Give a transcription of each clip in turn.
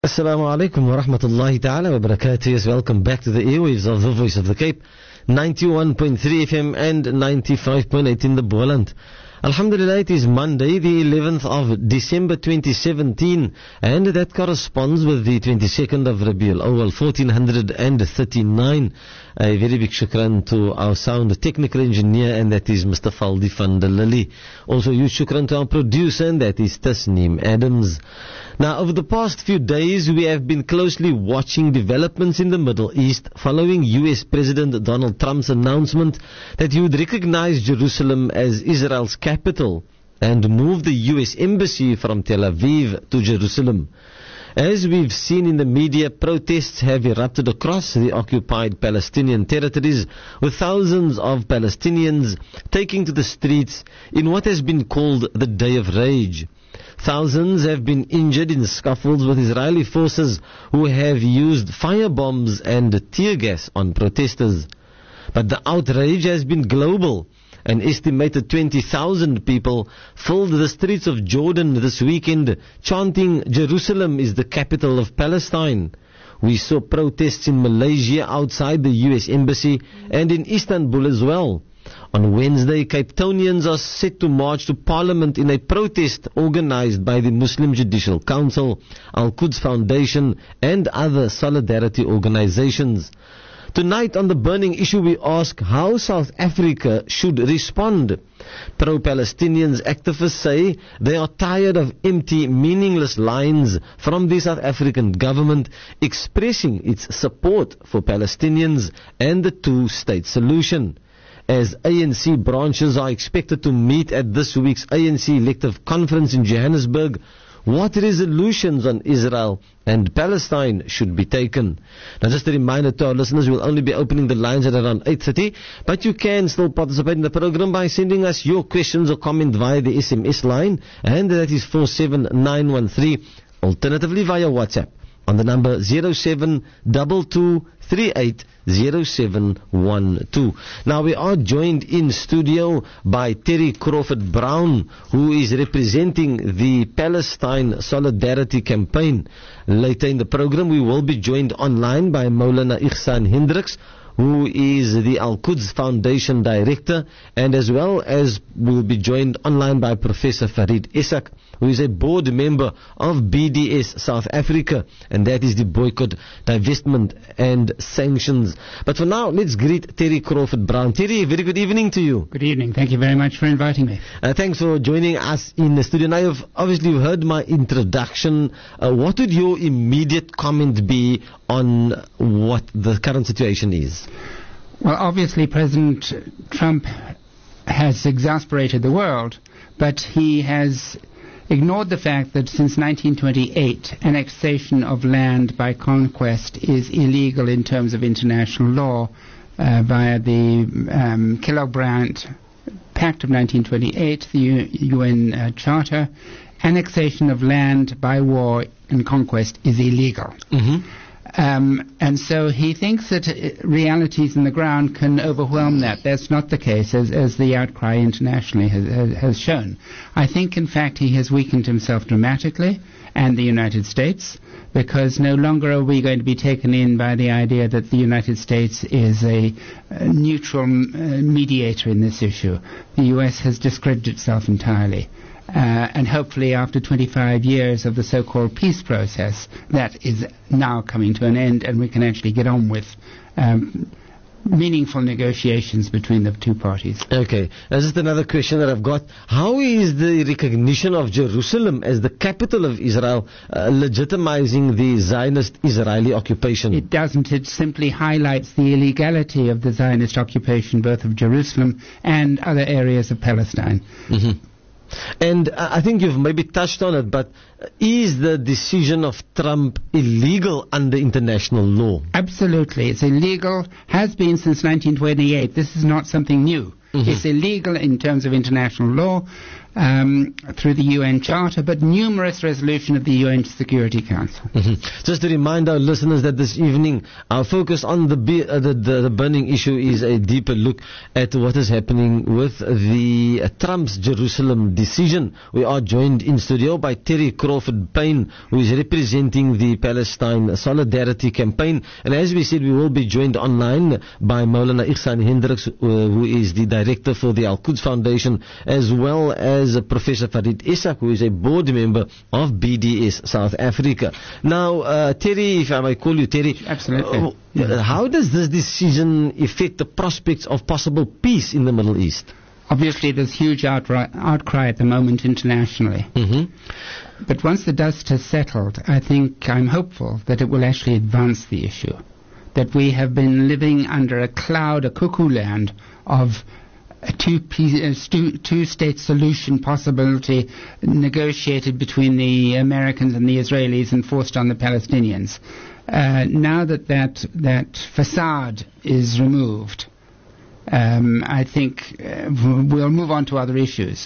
Assalamu alaikum wa rahmatullahi ta'ala wa barakatuh. Yes, welcome back to the airwaves of the Voice of the Cape, 91.3 FM and 95.8 in the Boland. Alhamdulillah, it is Monday, the 11th of December 2017, and that corresponds with the 22nd of Rabiul Awal 1439. A very big shukran to our sound technical engineer, and that is Mr. Faldi van der Lily. Also huge shukran to our producer, and that is Tasneem Adams. Now, over the past few days, we have been closely watching developments in the Middle East following US President Donald Trump's announcement that he would recognize Jerusalem as Israel's capital and move the US Embassy from Tel Aviv to Jerusalem. As we've seen in the media, protests have erupted across the occupied Palestinian territories, with thousands of Palestinians taking to the streets in what has been called the Day of Rage. Thousands have been injured in scuffles with Israeli forces who have used firebombs and tear gas on protesters. But the outrage has been global. An estimated 20,000 people filled the streets of Jordan this weekend, chanting, "Jerusalem is the capital of Palestine." We saw protests in Malaysia outside the US Embassy and in Istanbul as well. On Wednesday, Cape Townians are set to march to Parliament in a protest organized by the Muslim Judicial Council, Al-Quds Foundation, and other solidarity organizations. Tonight on The Burning Issue, we ask how South Africa should respond. Pro-Palestinians activists say they are tired of empty, meaningless lines from the South African government expressing its support for Palestinians and the two-state solution. As ANC branches are expected to meet at this week's ANC elective conference in Johannesburg, what resolutions on Israel and Palestine should be taken? Now, just a reminder to our listeners, we'll only be opening the lines at around 8:30, but you can still participate in the program by sending us your questions or comment via the SMS line, and that is 47913, alternatively via WhatsApp on the number 0722380712. Now, we are joined in studio by Terry Crawford Brown, who is representing the Palestine Solidarity Campaign. Later in the program, we will be joined online by Maulana Ihsan Hendricks, who is the Al-Quds Foundation Director, and as well as we will be joined online by Professor Farid Isak, who is a board member of BDS South Africa, and that is the Boycott, Divestment and Sanctions. But for now, let's greet Terry Crawford Brown. Terry, very good evening to you. Good evening. Thank you very much for inviting me. Thanks for joining us in the studio. Now, you've obviously heard my introduction. What would your immediate comment be on what the current situation is? Well, obviously President Trump has exasperated the world, but he has ignored the fact that since 1928, annexation of land by conquest is illegal in terms of international law via the Kellogg-Briand Pact of 1928, the UN Charter. Annexation of land by war and conquest is illegal. Mm-hmm. And so he thinks that realities on the ground can overwhelm that. That's not the case, as the outcry internationally has shown. I think, in fact, he has weakened himself dramatically, and the United States, because no longer are we going to be taken in by the idea that the United States is a neutral mediator in this issue. The U.S. has discredited itself entirely. And hopefully after 25 years of the so-called peace process, that is now coming to an end, and we can actually get on with meaningful negotiations between the two parties. Okay, this is another question that I've got. How is the recognition of Jerusalem as the capital of Israel legitimizing the Zionist Israeli occupation? It doesn't. It simply highlights the illegality of the Zionist occupation both of Jerusalem and other areas of Palestine. Mm-hmm. And I think you've maybe touched on it, but is the decision of Trump illegal under international law? Absolutely. It's illegal, has been since 1928. This is not something new. Mm-hmm. It's illegal in terms of international law. through the UN Charter, but numerous resolutions of the UN Security Council. Just to remind our listeners that this evening our focus on the burning issue is a deeper look at what is happening with the Trump's Jerusalem decision. We are joined in studio by Terry Crawford Payne, who is representing the Palestine Solidarity Campaign, and as we said, we will be joined online by Maulana Ihsan Hendricks, who is the director for the Al-Quds Foundation, as well as Professor Farid Ishak, who is a board member of BDS South Africa. Now, Terry, if I might call you Terry. Absolutely. How does this decision affect the prospects of possible peace in the Middle East? Obviously, there's huge outcry at the moment internationally. But once the dust has settled, I'm hopeful that it will actually advance the issue. That we have been living under a cloud, a cuckoo land of a two-state solution possibility negotiated between the Americans and the Israelis and forced on the Palestinians. Now that facade is removed, I think we'll move on to other issues.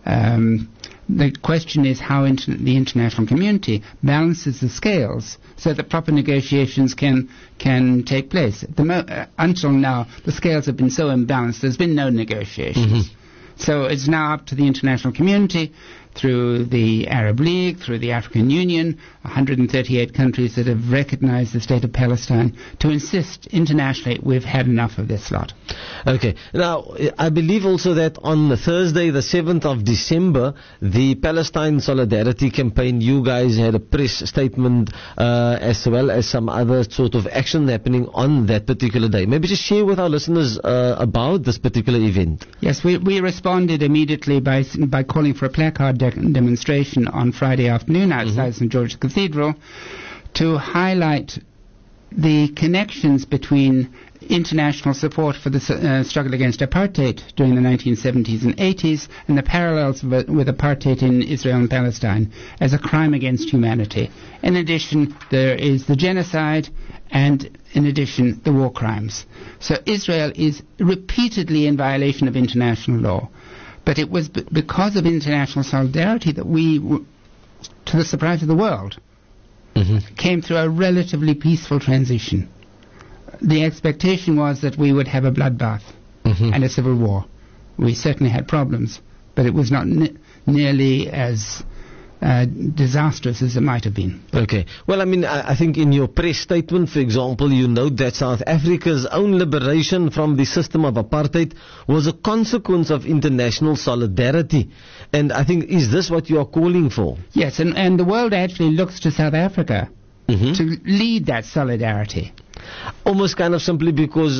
The question is how the international community balances the scales so that proper negotiations can take place. Until now, the scales have been so imbalanced, there's been no negotiations. So it's now up to the international community, through the Arab League, through the African Union, 138 countries that have recognized the state of Palestine, to insist internationally we've had enough of this lot. Okay. Now, I believe also that on Thursday, the 7th of December, the Palestine Solidarity Campaign, you guys had a press statement as well as some other sort of action happening on that particular day. Maybe just share with our listeners about this particular event. Yes, we responded immediately by calling for a placard demonstration on Friday afternoon outside St. George's Cathedral to highlight the connections between international support for the struggle against apartheid during the 1970s and 80s and the parallels with apartheid in Israel and Palestine as a crime against humanity. In addition, there is the genocide and, in addition, the war crimes. So Israel is repeatedly in violation of international law. But it was because of international solidarity that we, to the surprise of the world, came through a relatively peaceful transition. The expectation was that we would have a bloodbath and a civil war. We certainly had problems, but it was not nearly as disastrous as it might have been. Okay. Well, I think in your press statement, for example, you note that South Africa's own liberation from the system of apartheid was a consequence of international solidarity. And I think, is this what you are calling for? Yes, and the world actually looks to South Africa to lead that solidarity. Almost kind of simply because,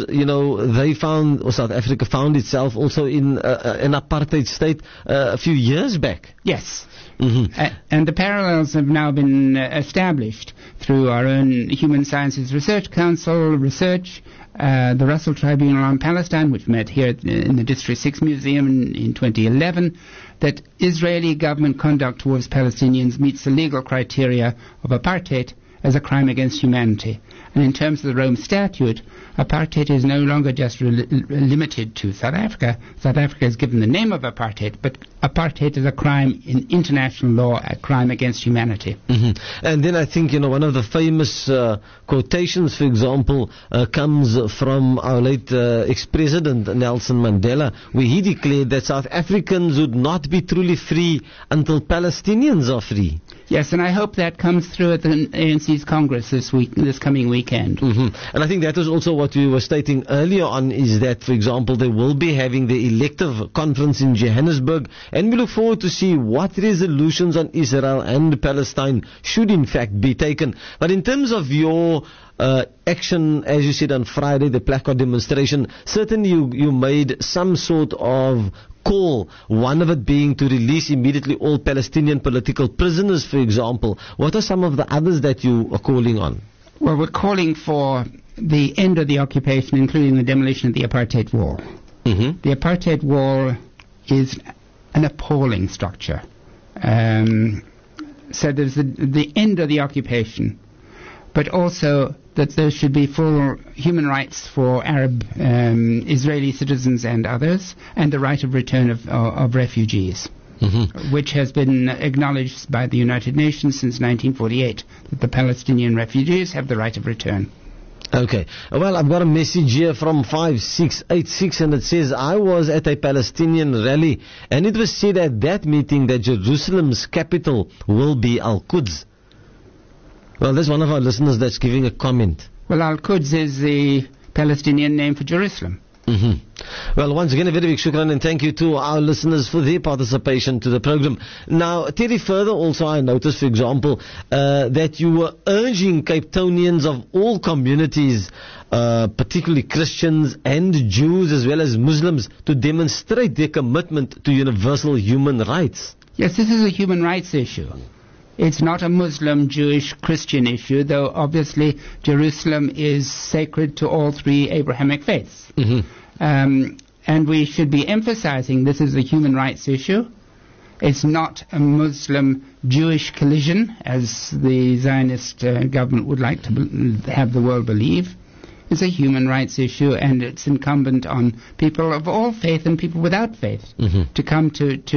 South Africa found itself also in an apartheid state a few years back. Yes. And the parallels have now been established through our own Human Sciences Research Council research, the Russell Tribunal on Palestine, which met here in the District 6 Museum in 2011, that Israeli government conduct towards Palestinians meets the legal criteria of apartheid as a crime against humanity. And in terms of the Rome Statute, apartheid is no longer just limited to South Africa. South Africa is given the name of apartheid, but apartheid is a crime in international law, a crime against humanity. And then I think, one of the famous quotations, for example, comes from our late ex-president Nelson Mandela, where he declared that South Africans would not be truly free until Palestinians are free. Yes, and I hope that comes through at the ANC's Congress this coming weekend. And I think that was also what we were stating earlier on, is that, for example, they will be having the elective conference in Johannesburg, and we look forward to see what resolutions on Israel and Palestine should in fact be taken. But in terms of your action, as you said on Friday, the placard demonstration, certainly you made some sort of call, one of it being to release immediately all Palestinian political prisoners, for example. What are some of the others that you are calling on? Well, we're calling for the end of the occupation, including the demolition of the apartheid wall. The apartheid wall is an appalling structure. So there's the end of the occupation, but also that there should be full human rights for Arab Israeli citizens and others, and the right of return of refugees. which has been acknowledged by the United Nations since 1948, that the Palestinian refugees have the right of return. Okay. Well, I've got a message here from 5686, and it says, I was at a Palestinian rally, and it was said at that meeting that Jerusalem's capital will be Al-Quds. Well, there's one of our listeners that's giving a comment. Well, Al-Quds is the Palestinian name for Jerusalem. Well, once again, a very big shukran and thank you to our listeners for their participation to the program. Now, Terry, further also I noticed, for example, that you were urging Cape Townians of all communities, particularly Christians and Jews as well as Muslims, to demonstrate their commitment to universal human rights. Yes, this is a human rights issue. It's not a Muslim, Jewish, Christian issue, though obviously Jerusalem is sacred to all three Abrahamic faiths. And we should be emphasizing this is a human rights issue. It's not a Muslim-Jewish collision, as the Zionist government would like to have the world believe. It's a human rights issue, and it's incumbent on people of all faith and people without faith to come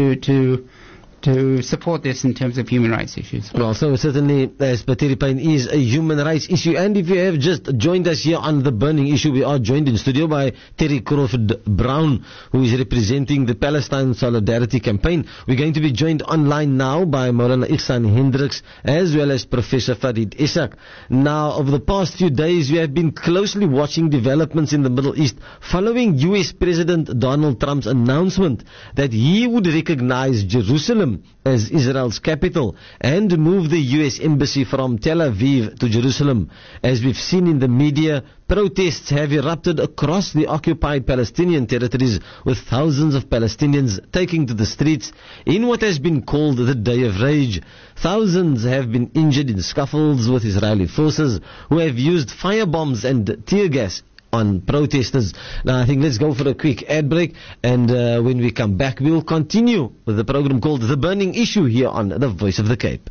to support this in terms of human rights issues. Well, so certainly, as Pateri Payne is a human rights issue, and if you have just joined us here on The Burning Issue, we are joined in studio by Terry Crawford Brown, who is representing the Palestine Solidarity Campaign. We're going to be joined online now by Maulana Ihsan Hendricks, as well as Professor Farid Ishak. Now, over the past few days, we have been closely watching developments in the Middle East, following US President Donald Trump's announcement that he would recognize Jerusalem as Israel's capital and move the US embassy from Tel Aviv to Jerusalem. As we've seen in the media, protests have erupted across the occupied Palestinian territories, with thousands of Palestinians taking to the streets in what has been called the Day of Rage. Thousands have been injured in scuffles with Israeli forces, who have used firebombs and tear gas on protesters. Now, I think let's go for a quick ad break, and when we come back, we'll continue with the program called The Burning Issue here on The Voice of the Cape.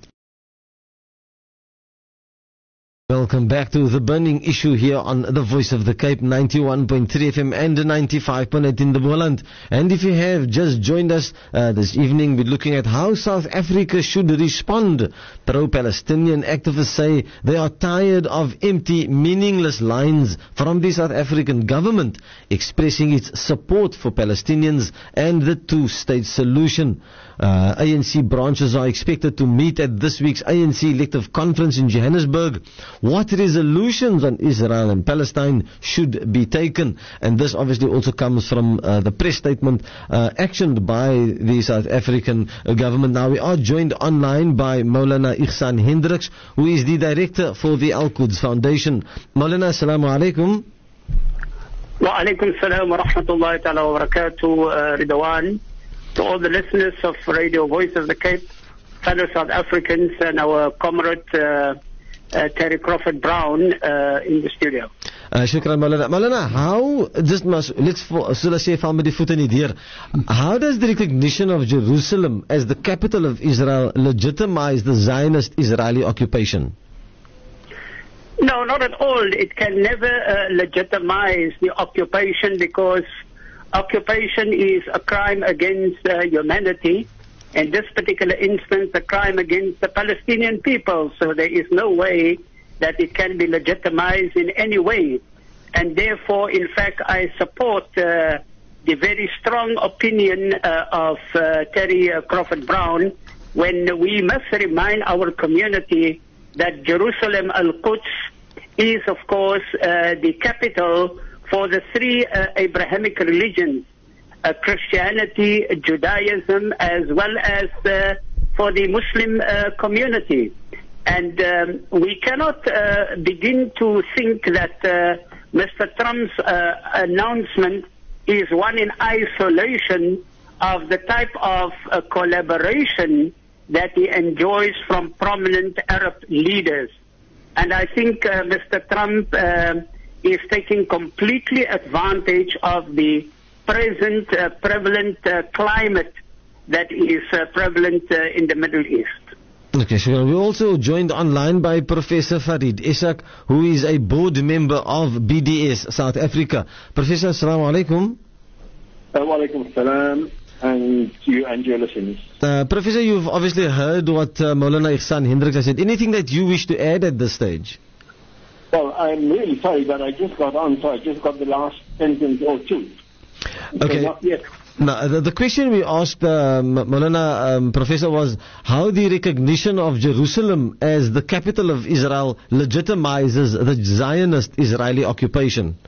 Welcome back to The Burning Issue here on The Voice of the Cape, 91.3 FM and 95.8 in the Boland. And if you have just joined us this evening, we're looking at how South Africa should respond. Pro-Palestinian activists say they are tired of empty, meaningless lines from the South African government expressing its support for Palestinians and the two-state solution. ANC branches are expected to meet at this week's ANC elective conference in Johannesburg. What resolutions on Israel and Palestine should be taken? And this obviously also comes from the press statement actioned by the South African government. Now, we are joined online by Maulana Ihsan Hendricks, who is the director for the Al-Quds Foundation. Maulana, assalamu alaikum. Wa alaikum salam wa rahmatullahi ta'ala wa barakatuh, Ridwan. To all the listeners of Radio Voice of the Cape, fellow South Africans, and our comrade Terry Crawford Brown in the studio. Shukran, Maulana. Maulana, how, how does the recognition of Jerusalem as the capital of Israel legitimize the Zionist Israeli occupation? No, not at all. It can never legitimize the occupation, because occupation is a crime against humanity. In this particular instance, a crime against the Palestinian people. So there is no way that it can be legitimized in any way. And therefore, in fact, I support the very strong opinion of Terry Crawford Brown, when we must remind our community that Jerusalem, Al-Quds, is, of course, the capital for the three Abrahamic religions, Christianity, Judaism, as well as for the Muslim community. And we cannot begin to think that Mr. Trump's announcement is one in isolation of the type of collaboration that he enjoys from prominent Arab leaders. And I think Mr. Trump is taking completely advantage of the present prevalent climate that is prevalent in the Middle East. Okay, sure. We're also joined online by Professor Farid Ishak, who is a board member of BDS South Africa. Professor, assalamu alaikum. Wa alaikum salam. and to you and your listeners. Professor, you've obviously heard what Maulana Ihsan Hendricks has said. Anything that you wish to add at this stage? Well, I'm really sorry that I just got on, so I just got the last sentence or two. Okay. So not yet. Now, the question we asked Maulana Professor was how the recognition of Jerusalem as the capital of Israel legitimizes the Zionist Israeli occupation.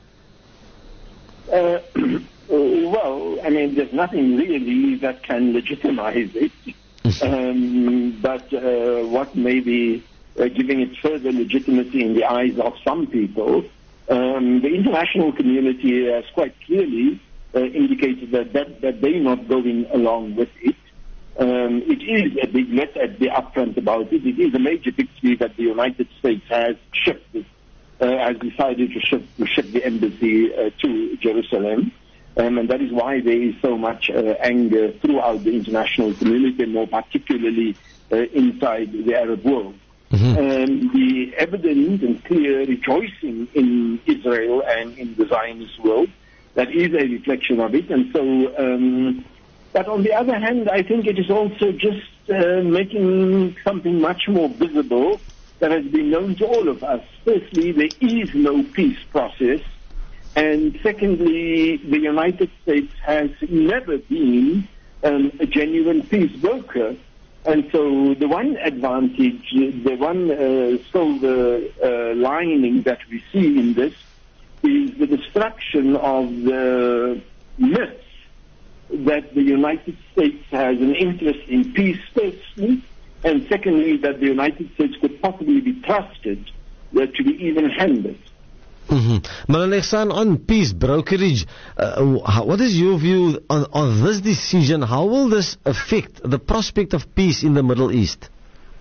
Well, I mean, there's nothing really that can legitimize it. But what may be giving it further legitimacy in the eyes of some people, the international community has quite clearly indicated that they're not going along with it. It is a big, let's be upfront about it. It is a major victory that the United States has decided to ship the embassy to Jerusalem. And that is why there is so much anger throughout the international community, more particularly inside the Arab world. The evident and clear rejoicing in Israel and in the Zionist world, that is a reflection of it. And so, but on the other hand, I think it is also just making something much more visible that has been known to all of us. Firstly, there is no peace process. And secondly, the United States has never been a genuine peace broker. And so the one advantage, the one silver lining that we see in this is the destruction of the myths that the United States has an interest in peace, firstly, and secondly, that the United States could possibly be trusted to be even-handed. Maulana Ihsan, on peace brokerage, what is your view on this decision? How will this affect the prospect of peace in the Middle East?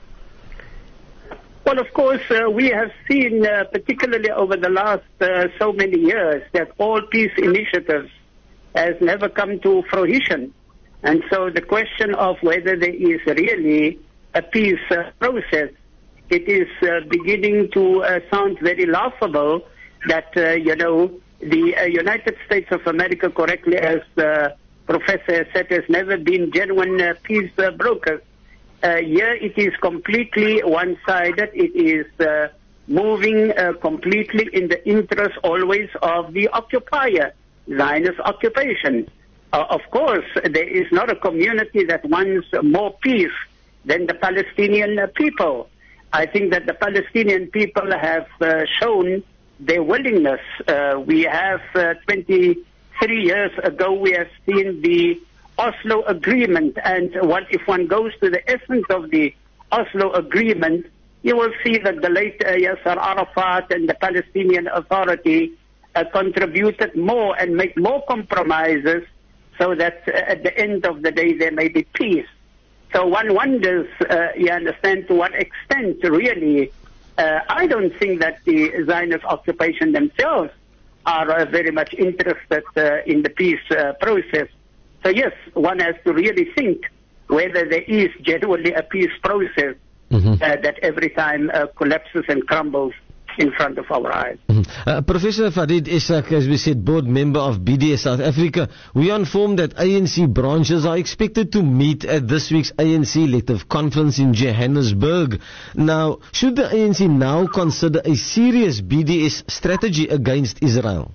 Well, of course, we have seen, particularly over the last so many years, that all peace initiatives has never come to fruition. And so the question of whether there is really a peace process, it is beginning to sound very laughable that, the United States of America, correctly as the Professor said, has never been genuine peace brokers. Here it is completely one-sided. It is moving completely in the interest always of the occupier, Zionist occupation. Of course, there is not a community that wants more peace than the Palestinian people. I think that the Palestinian people have shown their willingness. We have 23 years ago, we have seen the Oslo Agreement, and if one goes to the essence of the Oslo Agreement, you will see that the late Yasser Arafat and the Palestinian Authority contributed more and made more compromises so that at the end of the day there may be peace. So one wonders, you understand, to what extent really, I don't think that the Zionist occupation themselves are very much interested in the peace process. So yes, one has to really think whether there is genuinely a peace process that every time collapses and crumbles in front of our eyes. Professor Farid Ishak, as we said, board member of BDS South Africa, we are informed that ANC branches are expected to meet at this week's ANC elective conference in Johannesburg. Now, should the ANC now consider a serious BDS strategy against Israel?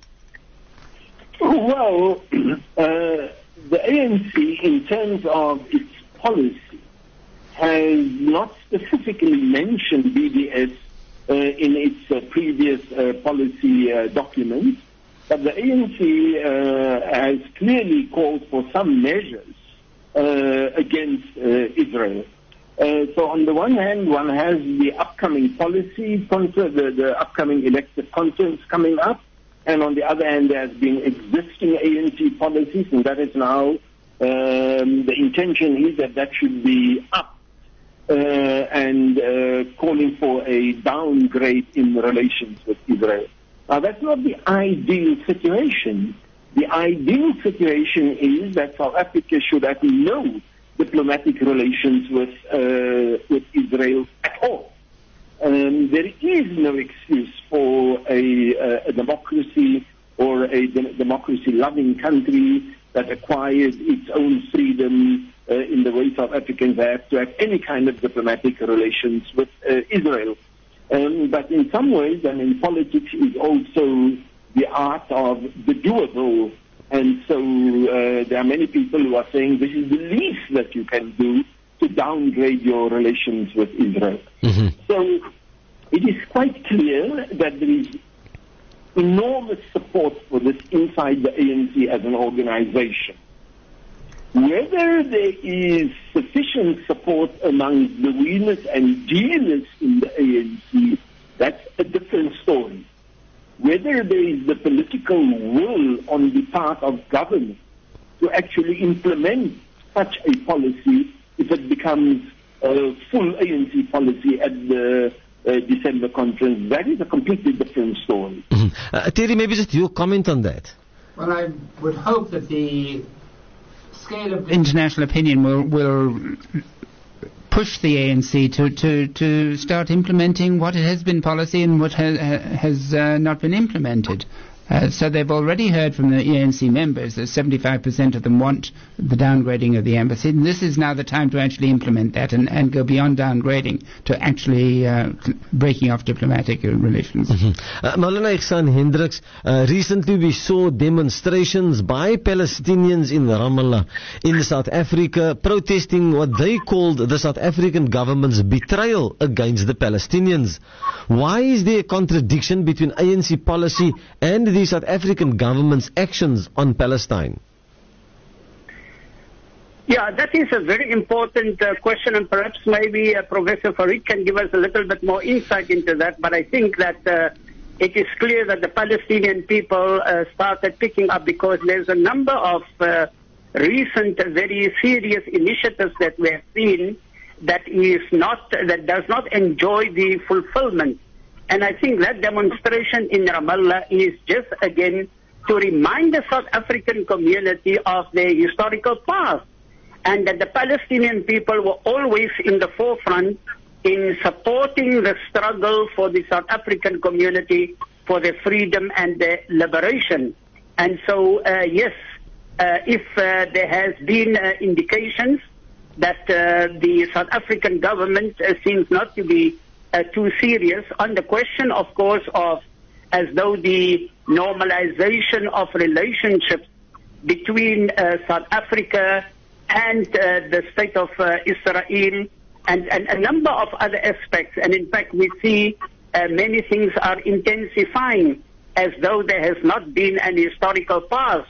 Well, the ANC, in terms of its policy, has not specifically mentioned BDS in its previous policy documents, but the ANC has clearly called for some measures against Israel. So on the one hand, one has the upcoming policy, the upcoming elective conference coming up, and on the other hand, there has been existing ANC policies, and that is now, the intention is that should be up. And calling for a downgrade in relations with Israel. Now, that's not the ideal situation. The ideal situation is that South Africa should have no diplomatic relations with Israel at all. There is no excuse for a democracy or a democracy-loving country that acquired its own freedom in the way South Africans have to have any kind of diplomatic relations with Israel. But in some ways, I mean, politics is also the art of the doable. And so there are many people who are saying this is the least that you can do to downgrade your relations with Israel. Mm-hmm. So it is quite clear that there is enormous support for this inside the ANC as an organization. Whether there is sufficient support among the winners and dealers in the ANC, that's a different story. Whether there is the political will on the part of government to actually implement such a policy, if it becomes a full ANC policy at the December conference, that is a completely different story. Mm-hmm. Terry, maybe just your comment on that. Well, I would hope that the scale of international opinion will push the ANC to start implementing what has been policy and what has not been implemented. So they've already heard from the ANC members that 75% of them want the downgrading of the embassy. And this is now the time to actually implement that and go beyond downgrading to actually breaking off diplomatic relations. Mm-hmm. Maulana Ihsan Hendricks, recently we saw demonstrations by Palestinians in Ramallah in South Africa protesting what they called the South African government's betrayal against the Palestinians. Why is there a contradiction between ANC policy and the South African government's actions on Palestine? Yeah, that is a very important question, and perhaps maybe Professor Farid can give us a little bit more insight into that. But I think that it is clear that the Palestinian people started picking up, because there's a number of recent very serious initiatives that we have seen that does not enjoy the fulfillment. And I think that demonstration in Ramallah is just, again, to remind the South African community of their historical past, and that the Palestinian people were always in the forefront in supporting the struggle for the South African community for their freedom and their liberation. And so, yes, if there has been indications that the South African government seems not to be too serious on the question, of course, of as though the normalization of relationships between South Africa and the state of Israel and a number of other aspects. And in fact, we see many things are intensifying, as though there has not been an historical past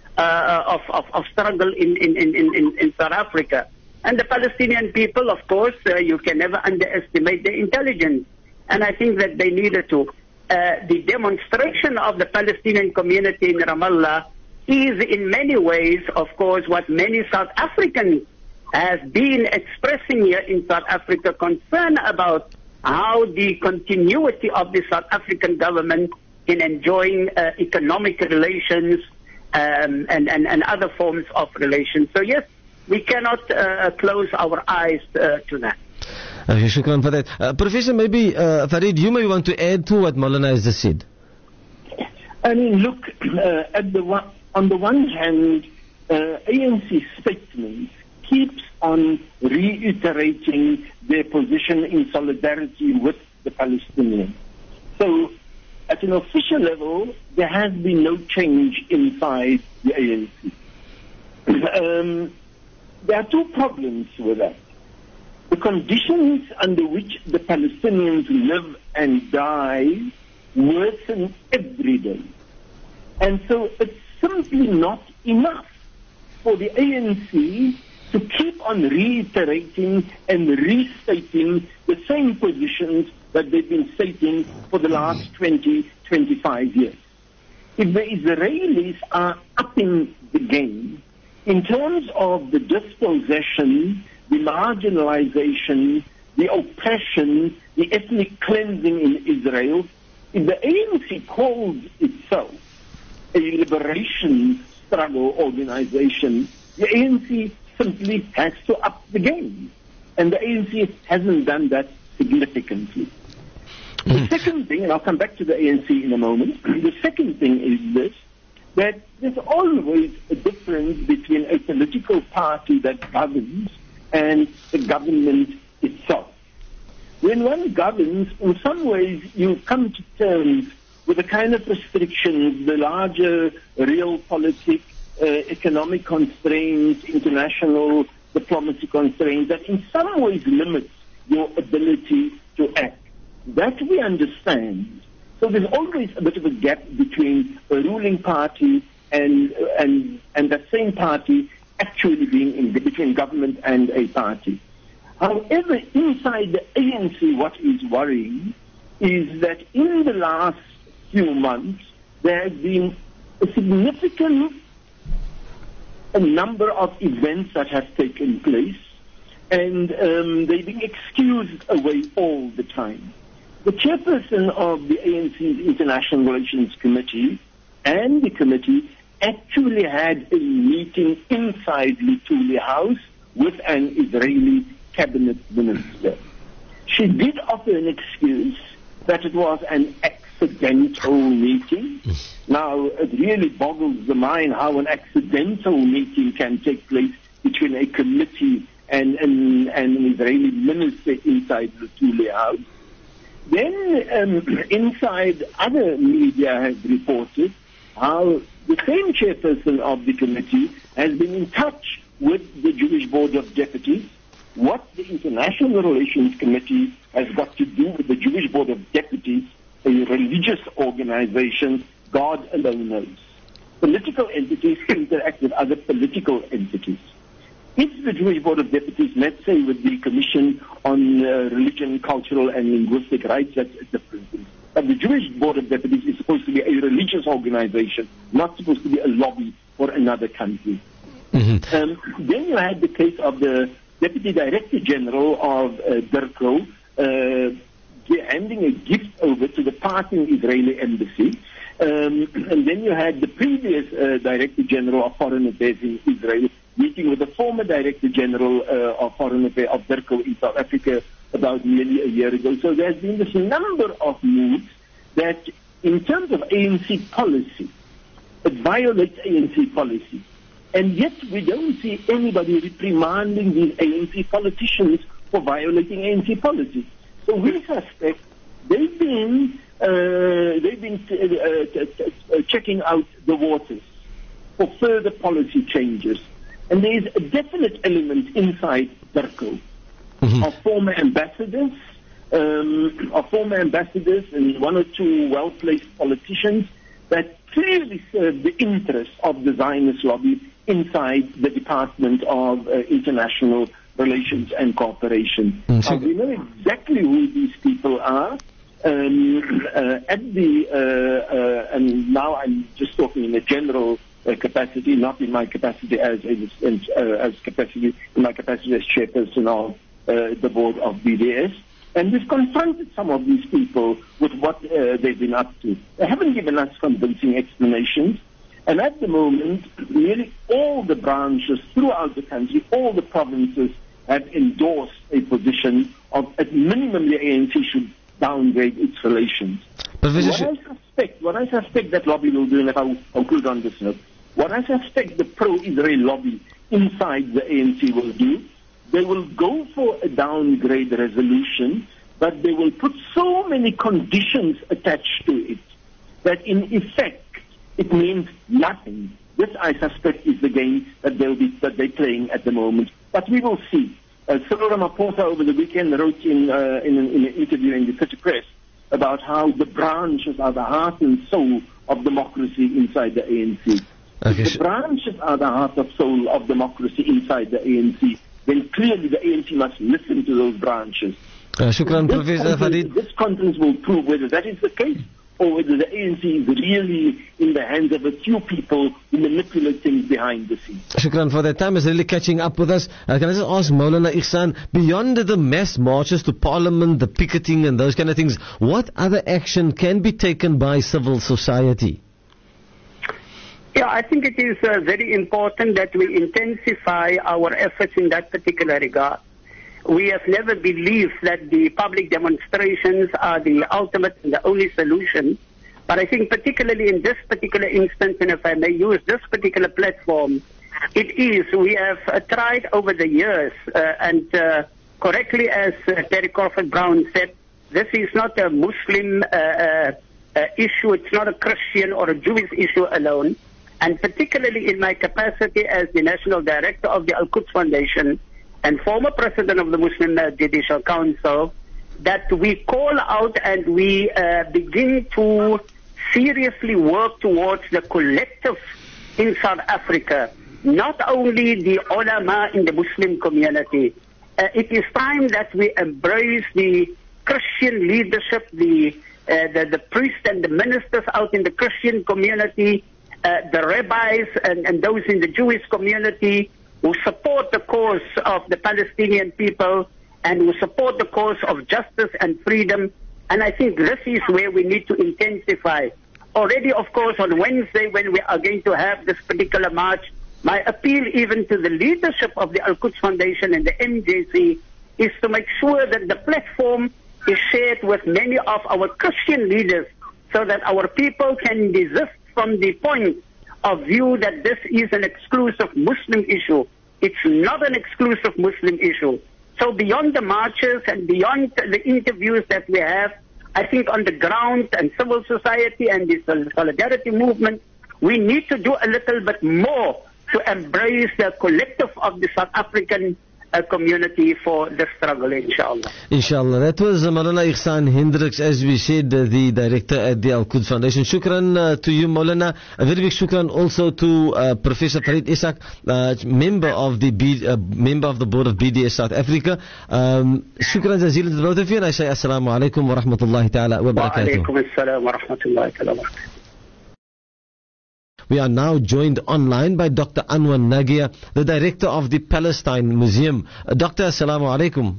of struggle in South Africa. And the Palestinian people, of course, you can never underestimate their intelligence. And I think that they needed to. The demonstration of the Palestinian community in Ramallah is in many ways, of course, what many South Africans have been expressing here in South Africa, concern about how the continuity of the South African government in enjoying economic relations and other forms of relations. So yes, we cannot close our eyes to that. Okay, shukran for that. Professor, maybe Farid, you may want to add to what Maulana has just said. I mean, look, on the one hand, ANC statements keeps on reiterating their position in solidarity with the Palestinians. So, at an official level, there has been no change inside the ANC. There are two problems with that. The conditions under which the Palestinians live and die worsen every day. And so it's simply not enough for the ANC to keep on reiterating and restating the same positions that they've been stating for the last 20, 25 years. If the Israelis are upping the game in terms of the dispossession, the marginalization, the oppression, the ethnic cleansing in Israel, if the ANC calls itself a liberation struggle organization, the ANC simply has to up the game. And the ANC hasn't done that significantly. The second thing, and I'll come back to the ANC in a moment, the second thing is this, that there's always a difference between a political party that governs and the government itself. When one governs, in some ways you come to terms with the kind of restrictions, the larger real politics, economic constraints, international diplomacy constraints that in some ways limits your ability to act. That we understand. So there's always a bit of a gap between a ruling party and that same party actually being in between government and a party. However, inside the ANC, what is worrying is that in the last few months, there has been a significant number of events that have taken place, and they're being excused away all the time. The chairperson of the ANC's International Relations Committee and the committee actually had a meeting inside Luthuli House with an Israeli cabinet minister. She did offer an excuse that it was an accidental meeting. Now, it really boggles the mind how an accidental meeting can take place between a committee and an Israeli minister inside Luthuli House. Then, inside other media has reported how the same chairperson of the committee has been in touch with the Jewish Board of Deputies. What the International Relations Committee has got to do with the Jewish Board of Deputies, a religious organization, God alone knows. Political entities interact with other political entities. If the Jewish Board of Deputies, let's say with the Commission on Religion, Cultural and Linguistic Rights, that's a different thing. But the Jewish Board of Deputies is supposed to be a religious organization, not supposed to be a lobby for another country. Mm-hmm. Then you had the case of the Deputy Director General of DIRCO handing a gift over to the parting Israeli embassy. And then you had the previous Director General of Foreign Affairs in Israel meeting with the former Director General of Foreign Affairs of DIRCO in South Africa about nearly a year ago. So there's been this number of moves that, in terms of ANC policy, it violates ANC policy. And yet we don't see anybody reprimanding these ANC politicians for violating ANC policy. So we suspect they've been checking out the waters for further policy changes. And there is a definite element inside DIRCO of former ambassadors and one or two well-placed politicians that clearly serve the interests of the Zionist lobby inside the Department of International Relations and Cooperation. We know exactly who these people are. And now I'm just talking in a general capacity, not in my capacity as chairperson of the board of BDS. And we've confronted some of these people with what they've been up to. They haven't given us convincing explanations. And at the moment, nearly all the branches throughout the country, all the provinces have endorsed a position of, at minimum, the ANC should downgrade its relations. What I suspect that lobby will do, and if I will conclude on this note, what I suspect the pro-Israel lobby inside the ANC will do, they will go for a downgrade resolution, but they will put so many conditions attached to it that in effect it means nothing. This, I suspect, is the game that they're playing at the moment. But we will see. Cyril Ramaphosa over the weekend wrote in an interview in the City Press about how the branches are the heart and soul of democracy inside the ANC. Okay. If the branches are the heart and soul of democracy inside the ANC, then clearly the ANC must listen to those branches. Shukran, Professor Farid. This conference will prove whether that is the case or whether the ANC is really in the hands of a few people who manipulate things behind the scenes. Shukran for that. Time is really catching up with us. Can I just ask Maulana Ihsan, beyond the mass marches to Parliament, the picketing and those kind of things, what other action can be taken by civil society? Yeah, I think it is very important that we intensify our efforts in that particular regard. We have never believed that the public demonstrations are the ultimate and the only solution. But I think particularly in this particular instance, and if I may use this particular platform, we have tried over the years, and correctly as Terry Crawford Brown said, this is not a Muslim issue, it's not a Christian or a Jewish issue alone. And particularly in my capacity as the National Director of the Al-Quds Foundation and former President of the Muslim Judicial Council, that we call out and we begin to seriously work towards the collective in South Africa, not only the ulama in the Muslim community. It is time that we embrace the Christian leadership, the priests and the ministers out in the Christian community, the rabbis and those in the Jewish community who support the cause of the Palestinian people and who support the cause of justice and freedom. And I think this is where we need to intensify. Already, of course, on Wednesday when we are going to have this particular march, my appeal even to the leadership of the Al-Quds Foundation and the MJC is to make sure that the platform is shared with many of our Christian leaders so that our people can desist from the point of view that this is an exclusive Muslim issue. It's not an exclusive Muslim issue. So beyond the marches and beyond the interviews that we have, I think on the ground and civil society and the solidarity movement, we need to do a little bit more to embrace the collective of the South African community for the struggle, inshallah. Inshallah. That was Maulana Ihsan Hendricks, as we said, the director at the Al-Quds Foundation. Shukran to you, Maulana. A very big shukran also to Professor Farid Ishaq, member of the board of BDS South Africa. Shukran jazeelan to both of you, and I say assalamu alaikum wa rahmatullahi ta'ala wa barakatuh. Wa alaikum assalam wa rahmatullahi ta'ala wa barakatuh. We are now joined online by Dr. Anwar Nagia, the director of the Palestine Museum. Doctor, assalamu alaikum.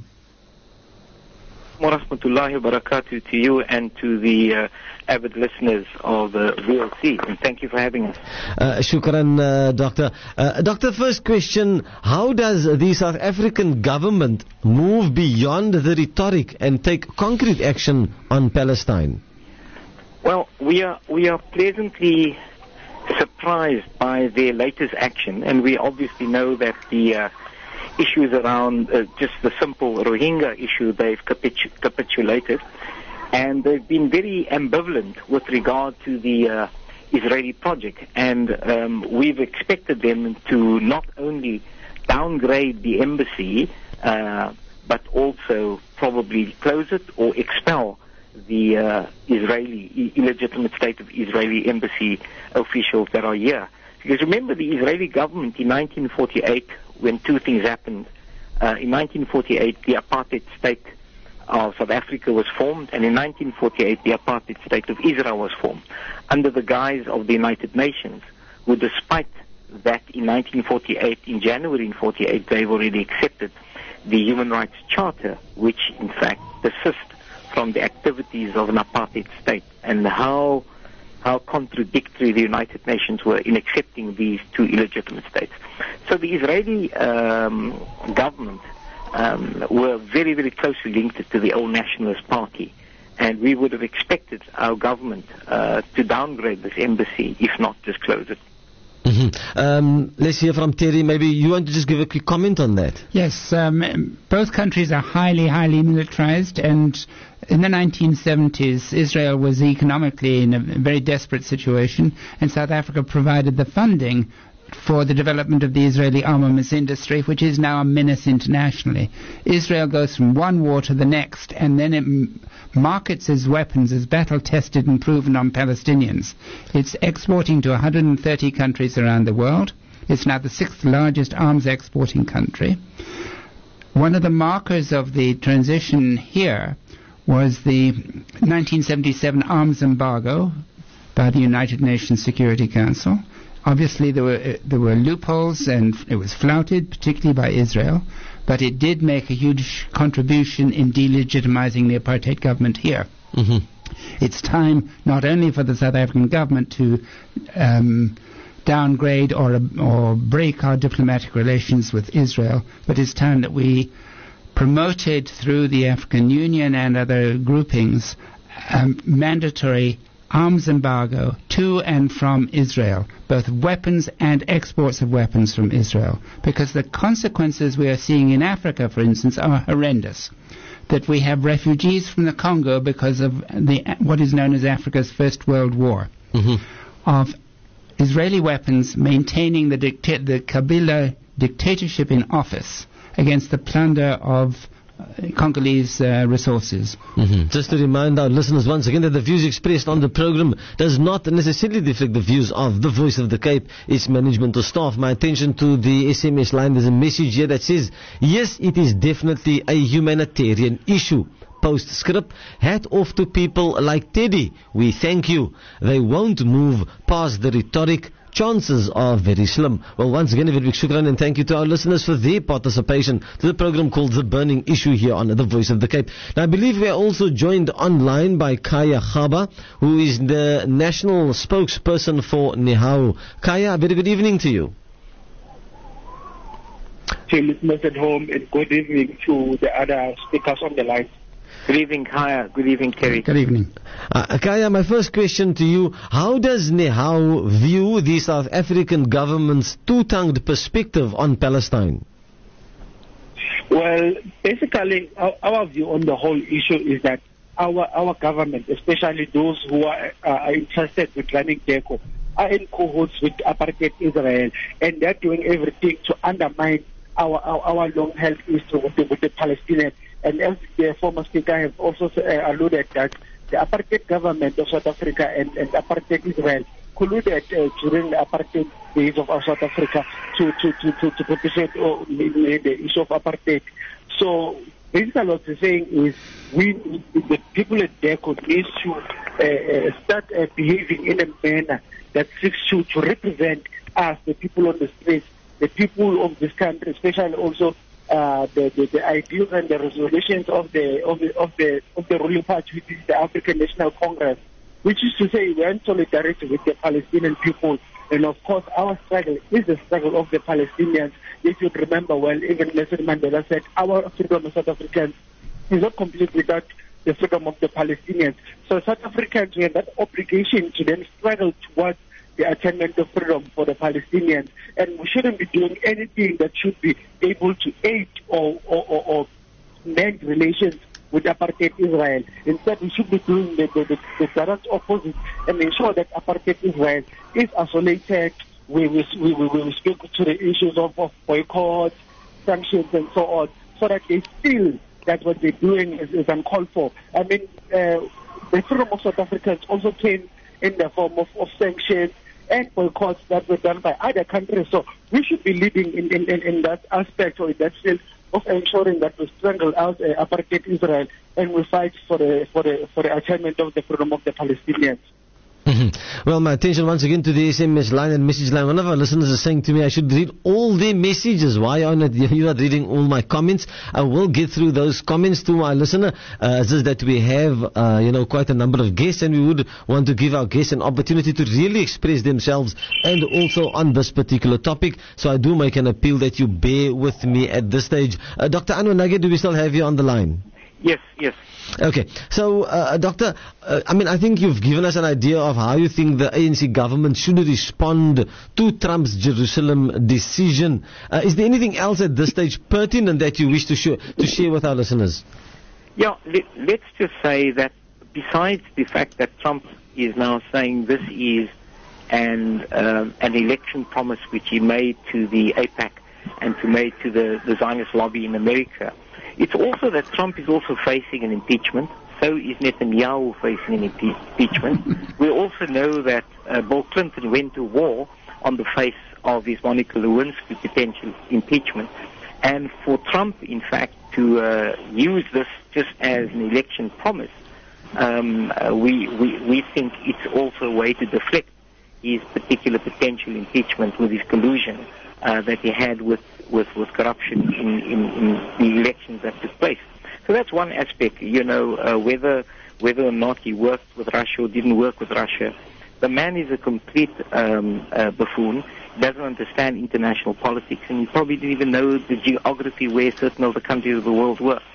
Wa rahmatullahi wa barakatuh to you and to the avid listeners of VLC, and thank you for having us. Shukran, Doctor. Doctor, first question, how does the South African government move beyond the rhetoric and take concrete action on Palestine? Well, we are pleasantly surprised by their latest action, and we obviously know that the issues around just the simple Rohingya issue, they've capitulated, and they've been very ambivalent with regard to the Israeli project, and we've expected them to not only downgrade the embassy, but also probably close it or expel the illegitimate state of Israeli embassy officials that are here. Because remember, the Israeli government in 1948, when two things happened. In 1948, the apartheid state of South Africa was formed, and in 1948, the apartheid state of Israel was formed, under the guise of the United Nations, who, despite that in 1948, in January in 48, they've already accepted the Human Rights Charter, which in fact persists from the activities of an apartheid state, and how contradictory the United Nations were in accepting these two illegitimate states. So the Israeli government were very, very closely linked to the All Nationalist Party, and we would have expected our government to downgrade this embassy, if not just close it. Mm-hmm. Let's hear from Terry. Maybe you want to just give a quick comment on that. Yes, both countries are highly, highly militarized, and in the 1970s, Israel was economically in a very desperate situation, and South Africa provided the funding for the development of the Israeli armaments industry, which is now a menace internationally. Israel goes from one war to the next, and then it markets its weapons as battle-tested and proven on Palestinians. It's exporting to 130 countries around the world. It's now the 6th largest arms exporting country. One of the markers of the transition here was the 1977 arms embargo by the United Nations Security Council. Obviously, there were loopholes, and it was flouted, particularly by Israel, but it did make a huge contribution in delegitimizing the apartheid government here. Mm-hmm. It's time not only for the South African government to downgrade or break our diplomatic relations with Israel, but it's time that we promoted through the African Union and other groupings mandatory arms embargo to and from Israel, both weapons and exports of weapons from Israel, because the consequences we are seeing in Africa, for instance, are horrendous. That we have refugees from the Congo because of what is known as Africa's First World War, of Israeli weapons maintaining the Kabila dictatorship in office against the plunder of Congolese resources. Just to remind our listeners once again that the views expressed on the program does not necessarily reflect the views of the Voice of the Cape, its management or staff. My attention to the SMS line. There's a message here that says, yes, it is definitely a humanitarian issue. Postscript, hat off to people like Teddy. We thank you. They won't move past the rhetoric. Chances are very slim. Well, once again, a very big shukran and thank you to our listeners for their participation to the program called The Burning Issue here on The Voice of the Cape. Now, I believe we are also joined online by Kaya Khaba, who is the national spokesperson for NEHAWU. Kaya, a very good evening to you. To listeners at home, and good evening to the other speakers on the line. Good evening, Kaya. Good evening, Terry. Good evening. Kaya, my first question to you, how does NEHAWU view the South African government's two-tongued perspective on Palestine? Well, basically, our view on the whole issue is that our government, especially those who are interested with running DECO, are in cahoots with apartheid Israel, and they're doing everything to undermine our long-held issue with the Palestinians. And as the former speaker has also alluded that the apartheid government of South Africa and apartheid Israel colluded during the apartheid days of South Africa to propitiate the issue of apartheid. So basically what we're saying is the people at DECO need to start behaving in a manner that seeks to represent us, the people on the streets, the people of this country, especially also the ideals and the resolutions of the ruling party, which is the African National Congress, which is to say we are in solidarity with the Palestinian people. And of course, our struggle is the struggle of the Palestinians. If you remember well, even Nelson Mandela said, our freedom as South Africans is not complete without the freedom of the Palestinians. So South Africans, we have that obligation to then struggle towards the attainment of freedom for the Palestinians, and we shouldn't be doing anything that should be able to aid or mend relations with apartheid Israel. Instead, we should be doing the direct opposite and ensure that apartheid Israel is isolated. We speak to the issues of boycotts, sanctions, and so on, so that they feel that what they're doing is uncalled for. I mean, the freedom of South Africans also came in the form of sanctions and boycotts that were done by other countries. So we should be leading in that aspect or in that field of ensuring that we strangle out apartheid Israel and we fight for the attainment of the freedom of the Palestinians. Well, my attention once again to the SMS line and message line. One of our listeners is saying to me I should read all their messages. Why are you not reading all my comments? I will get through those comments to my listener. It's just that we have, quite a number of guests, and we would want to give our guests an opportunity to really express themselves and also on this particular topic. So I do make an appeal that you bear with me at this stage. Dr. Anwar Nugget, do we still have you on the line? Yes. Okay, so Doctor, I think you've given us an idea of how you think the ANC government should respond to Trump's Jerusalem decision. Is there anything else at this stage pertinent that you wish to share with our listeners? Yeah, let's just say that besides the fact that Trump is now saying this is an election promise which he made to the AIPAC and made to the Zionist lobby in America, it's also that Trump is also facing an impeachment. So is Netanyahu facing an impeachment. We also know that Bill Clinton went to war on the face of his Monica Lewinsky potential impeachment. And for Trump, in fact, to use this just as an election promise, we think it's also a way to deflect his particular potential impeachment with his collusion that he had with corruption in the elections that took place. So that's one aspect, whether or not he worked with Russia or didn't work with Russia. The man is a complete buffoon. He doesn't understand international politics, and he probably didn't even know the geography where certain of the countries of the world were.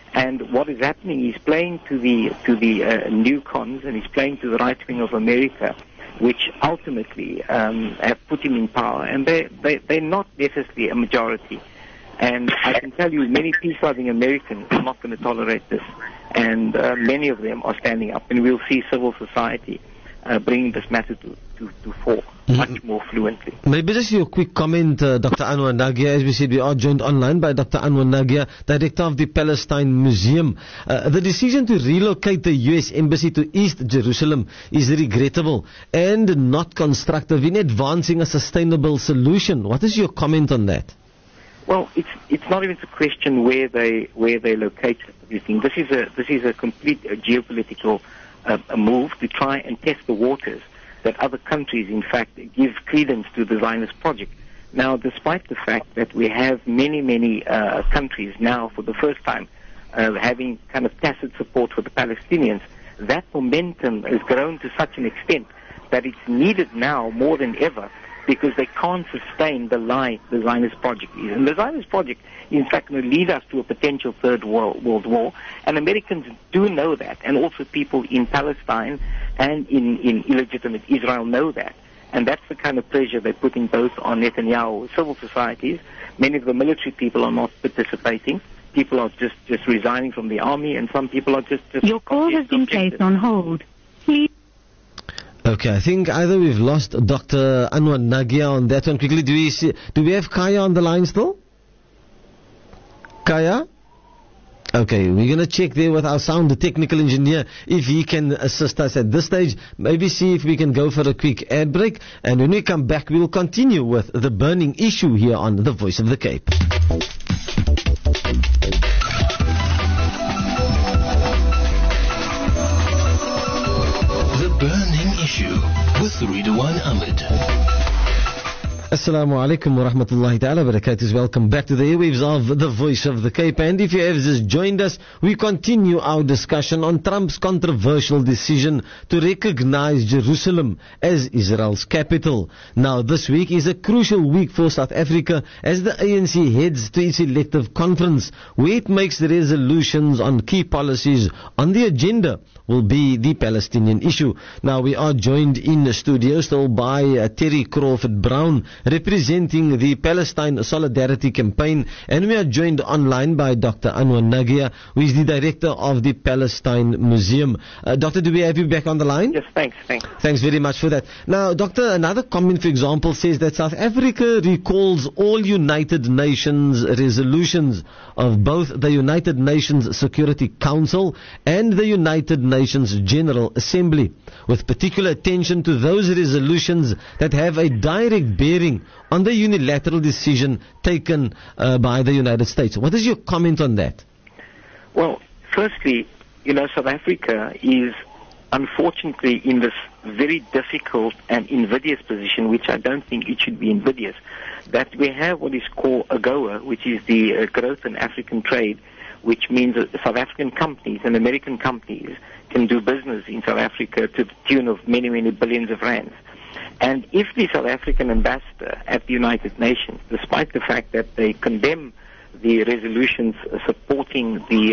And what is happening, he's playing to the newcons, and he's playing to the right wing of America, which ultimately have put him in power. And they're not necessarily a majority. And I can tell you, many peace-loving Americans are not going to tolerate this. And many of them are standing up. And we'll see civil society bringing this matter to fore much more fluently. Maybe just your quick comment, Dr. Anwar Nagia. As we said, we are joined online by Dr. Anwar Nagia, Director of the Palestine Museum. The decision to relocate the U.S. Embassy to East Jerusalem is regrettable and not constructive in advancing a sustainable solution. What is your comment on that? Well, it's not even a question where they locate everything. This is a complete geopolitical a move to try and test the waters that other countries, in fact, give credence to the Zionist project. Now, despite the fact that we have many countries now, for the first time, having kind of tacit support for the Palestinians, that momentum has grown to such an extent that it's needed now more than ever, because they can't sustain the lie the Zionist project is. And the Zionist project is, in fact, going to lead us to a potential third world war. And Americans do know that. And also people in Palestine and in illegitimate Israel know that. And that's the kind of pressure they're putting both on Netanyahu, civil societies. Many of the military people are not participating. People are just resigning from the army, and some people are just Your call has been placed on hold. Please. Okay, I think either we've lost Dr. Anwar Nagia on that one. Quickly, do we have Kaya on the line still? Kaya? Okay, we're going to check there with our sound technical engineer if he can assist us at this stage. Maybe see if we can go for a quick ad break. And when we come back, we'll continue with the burning issue here on The Voice of the Cape. The burning issue with Ridwan Ahmed. Assalamu alaikum wa rahmatullahi ta'ala wa barakatuh. Welcome back to the airwaves of The Voice of the Cape. And if you have just joined us, we continue our discussion on Trump's controversial decision to recognize Jerusalem as Israel's capital. Now, this week is a crucial week for South Africa as the ANC heads to its elective conference, where it makes the resolutions on key policies on the agenda will be the Palestinian issue. Now, we are joined in the studio still by Terry Crawford Brown, representing the Palestine Solidarity Campaign, and we are joined online by Dr. Anwar Nagia, who is the Director of the Palestine Museum. Doctor, do we have you back on the line? Yes, thanks. Thanks very much for that. Now, Doctor, another comment, for example, says that South Africa recalls all United Nations resolutions of both the United Nations Security Council and the United Nations General Assembly, with particular attention to those resolutions that have a direct bearing on the unilateral decision taken by the United States. What is your comment on that? Well, firstly, South Africa is unfortunately in this very difficult and invidious position, which I don't think it should be invidious, that we have what is called AGOA, which is the Growth in African Trade, which means that South African companies and American companies can do business in South Africa to the tune of many, many billions of rands. And if the South African ambassador at the United Nations, despite the fact that they condemn the resolutions supporting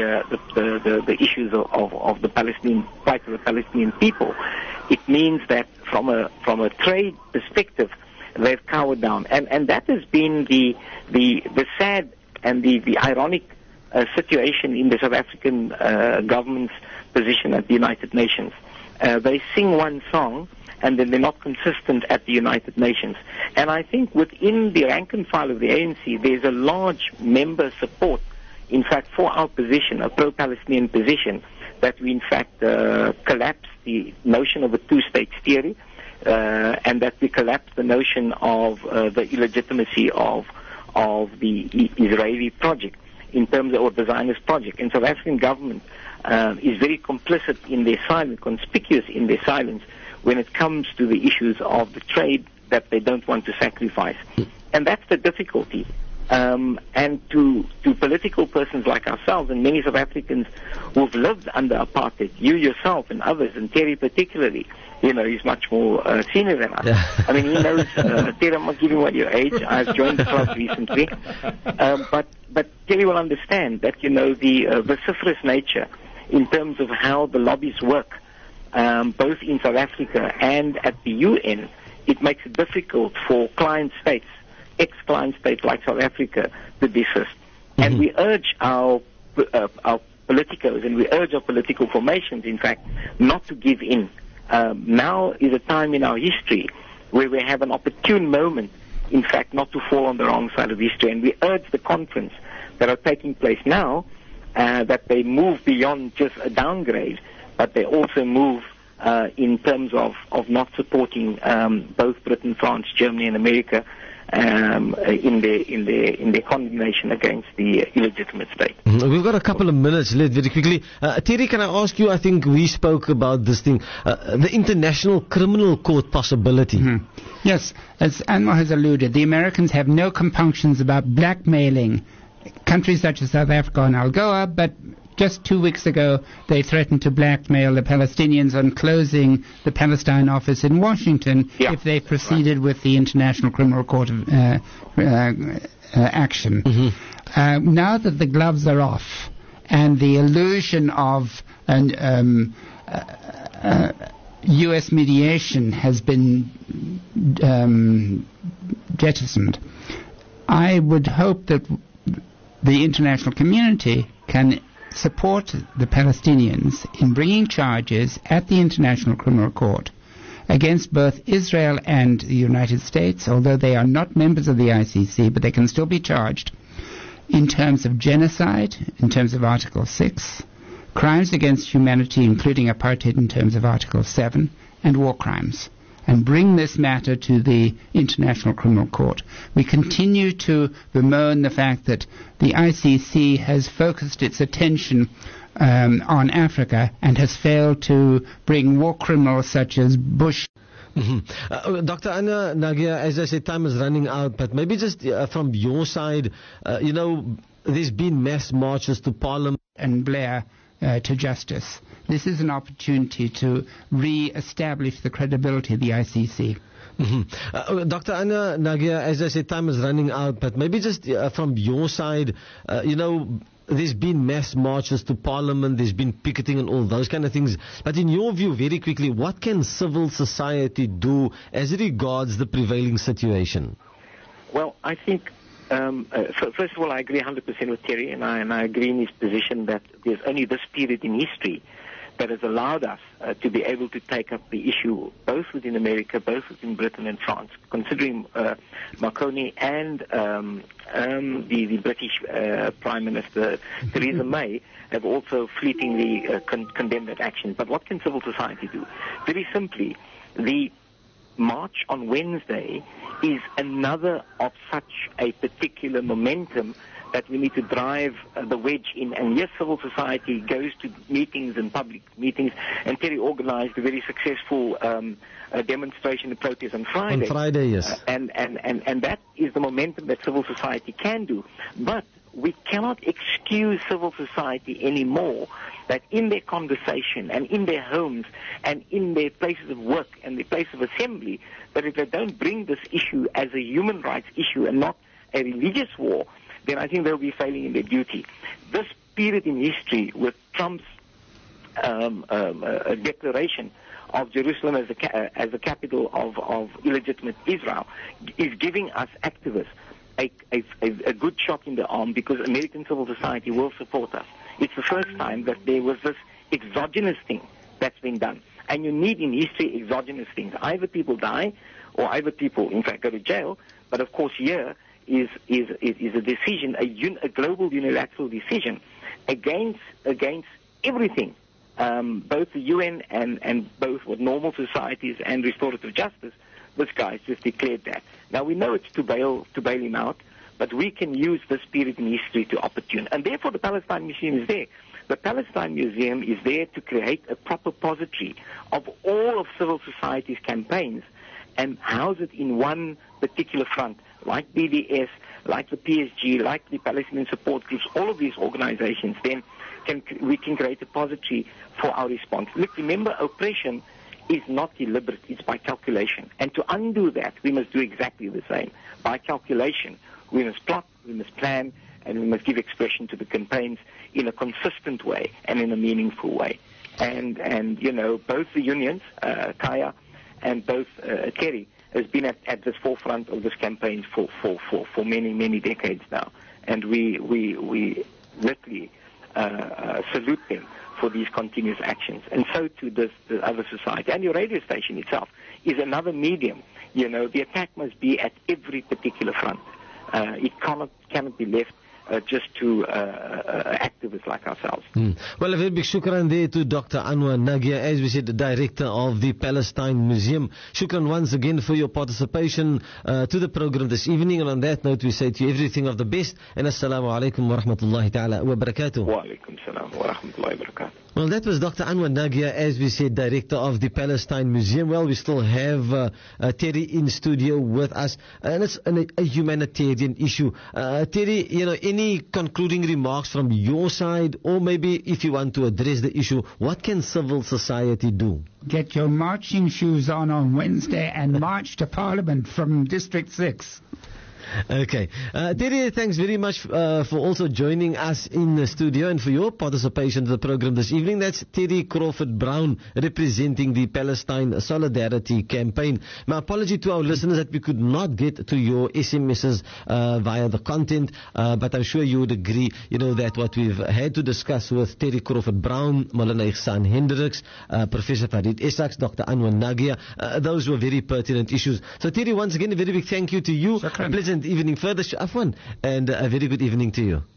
the issues of the Palestinian plight of the Palestinian people, it means that from a trade perspective, they've cowered down, and that has been the sad and the ironic situation in the South African government's position at the United Nations. They sing one song, and then they're not consistent at the United Nations. And I think within the rank and file of the ANC, there's a large member support, in fact, for our position, a pro-Palestinian position, that we, in fact, collapse the notion of a two-state theory, and that we collapse the notion of the illegitimacy of the Israeli project in terms of, or the Zionist project. And South African government is very complicit in their silence, conspicuous in their silence, when it comes to the issues of the trade that they don't want to sacrifice. And that's the difficulty. And to political persons like ourselves and many South Africans who've lived under apartheid, you yourself and others, and Terry particularly, he's much more senior than us. Yeah. I mean, he knows, Terry, I'm not giving away your age. I've joined the club recently. But Terry will understand that, the vociferous nature in terms of how the lobbies work, both in South Africa and at the UN, it makes it difficult for client states, ex-client states like South Africa, to desist. And we urge our politicos and we urge our political formations, in fact, not to give in. Now is a time in our history where we have an opportune moment, in fact, not to fall on the wrong side of history. And we urge the conference that are taking place now that they move beyond just a downgrade, but they also move in terms of not supporting both Britain, France, Germany, and America in their condemnation against the illegitimate state. We've got a couple of minutes left. Very quickly, Terry, can I ask you? I think we spoke about this thing, the International Criminal Court possibility. Yes, as Anwar has alluded, the Americans have no compunctions about blackmailing countries such as South Africa and Algoa, but just 2 weeks ago, they threatened to blackmail the Palestinians on closing the Palestine office in Washington if they proceeded with the International Criminal Court action. Now that the gloves are off and the illusion of U.S. mediation has been jettisoned, I would hope that the international community can support the Palestinians in bringing charges at the International Criminal Court against both Israel and the United States, although they are not members of the ICC, but they can still be charged in terms of genocide, in terms of Article 6, crimes against humanity, including apartheid in terms of Article 7, and war crimes, and bring this matter to the International Criminal Court. We continue to bemoan the fact that the ICC has focused its attention on Africa and has failed to bring war criminals such as Bush. Dr. Anya Nagia, as I said, time is running out, but maybe just from your side, there's been mass marches to Parliament. And Blair to justice. This is an opportunity to re-establish the credibility of the ICC. Dr. Anya Nagia, as I said, time is running out, but maybe just from your side, there's been mass marches to Parliament, there's been picketing and all those kind of things. But in your view, very quickly, what can civil society do as regards the prevailing situation? Well, I think first of all, I agree 100% with Terry, and I agree in his position that there's only this period in history that has allowed us to be able to take up the issue both within America, both within Britain and France, considering Marconi and the British Prime Minister Theresa May have also fleetingly condemned that action. But what can civil society do? Very simply, the march on Wednesday is another of such a particular momentum that we need to drive the wedge in. And yes, civil society goes to meetings and public meetings, and Terry organized a very successful demonstration and protest on Friday. On Friday, yes. And that is the momentum that civil society can do. But we cannot excuse civil society anymore that in their conversation and in their homes and in their places of work and their place of assembly, that if they don't bring this issue as a human rights issue and not a religious war, then I think they'll be failing in their duty. This period in history with Trump's declaration of Jerusalem as the capital of illegitimate Israel is giving us activists a good shot in the arm, because American civil society will support us. It's the first time that there was this exogenous thing that's been done. And you need in history exogenous things. Either people die or either people, in fact, go to jail. But of course here is a decision, a global unilateral decision against everything. Both the UN and both what normal societies and restorative justice, this guy's just declared that. Now we know it's to bail him out, but we can use this period in history to opportune. And therefore the Palestine Museum is there. The Palestine Museum is there to create a proper repository of all of civil society's campaigns and house it in one particular front, like BDS, like the PSG, like the Palestinian support groups, all of these organizations, then we can create a pository for our response. Look, remember, oppression is not deliberate, it's by calculation. And to undo that, we must do exactly the same. By calculation, we must plot, we must plan, and we must give expression to the campaigns in a consistent way and in a meaningful way. And you know, both the unions, Kaya, and both Terry, has been at the forefront of this campaign for many, many decades now. And we literally salute them for these continuous actions. And so too does the other society. And your radio station itself is another medium. You know, the attack must be at every particular front. It cannot be left just to activists like ourselves. Well, a very big shukran there to Dr. Anwar Nagia, as we said, the director of the Palestine Museum. Shukran once again for your participation to the program this evening. And on that note, we say to you everything of the best. And assalamu alaikum wa rahmatullahi ta'ala wa barakatuh. Wa alaikum salam wa rahmatullahi wa barakatuh. Well, that was Dr. Anwar Nagia, as we said, director of the Palestine Museum. Well, we still have Terry in studio with us, and it's a humanitarian issue. Terry, you know, any concluding remarks from your side, or maybe if you want to address the issue, what can civil society do? Get your marching shoes on Wednesday and march to Parliament from District 6. Okay. Terry, thanks very much for also joining us in the studio and for your participation in the program this evening. That's Terry Crawford Brown, representing the Palestine Solidarity Campaign. My apology to our listeners that we could not get to your SMSs via the content, but I'm sure you would agree, you know, that what we've had to discuss with Terry Crawford Brown, Maulana Ihsan Hendricks, Professor Farid Essaks, Dr. Anwar Nagia, those were very pertinent issues. So Terry, once again, a very big thank you to you. Pleasant evening further, Afwan, and a very good evening to you.